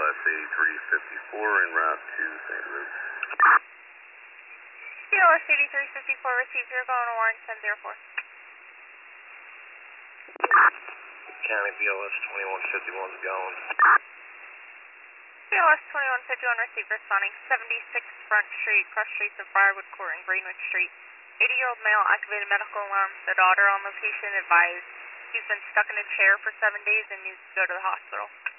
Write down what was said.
POS 8354 en route to St. Luke's. POS 8354 received. You're going to warrant 1004. County POS 2151 is going. POS 2151 received, responding 76th Front Street, cross streets of Briarwood Court and Greenwood Street. 80-year-old male activated medical alarm. The daughter on location advised he's been stuck in a chair for 7 days and needs to go to the hospital.